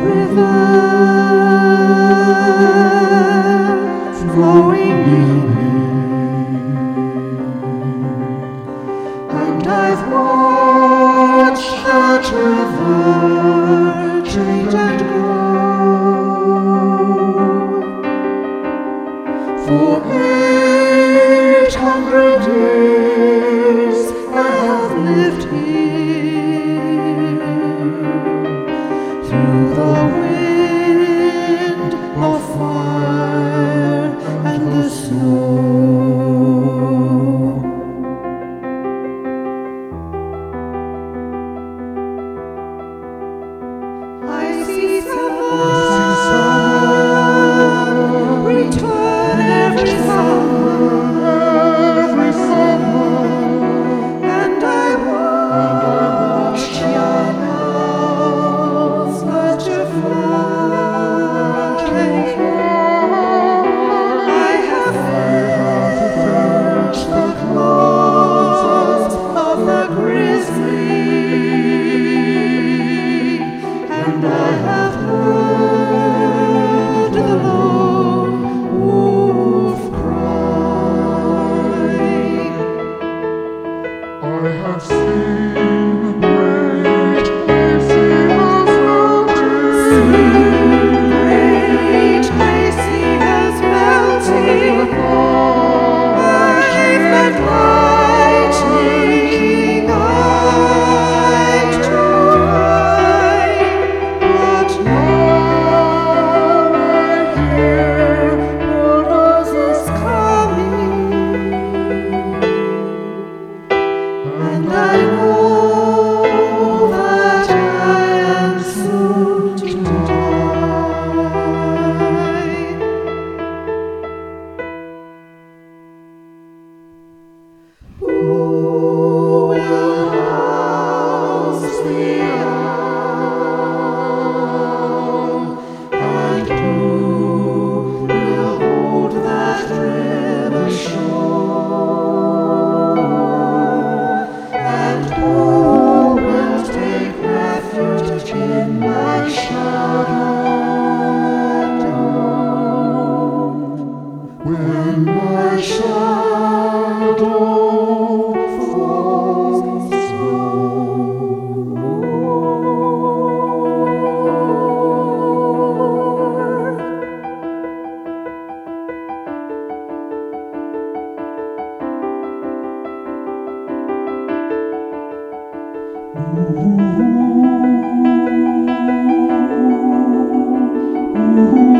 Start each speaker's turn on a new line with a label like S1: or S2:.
S1: river flowing near me, and I've watched that river change and grow. For 800 years I have lived here, through the wind of fire and the snow. I see summer return every summer, and I watch young owls learn to fly. I have felt the claws of the grizzly, and I have heard the lone wolf cry.
S2: I have seen great glaciers melting,
S1: Great glaciers melting. I've met lightning eye to eye, but now I hear bulldozers coming, and I know that I am soon to die. Who will house the owl, and who will hold that river shore, and who will take refuge in my shadow when my shadow falls no more.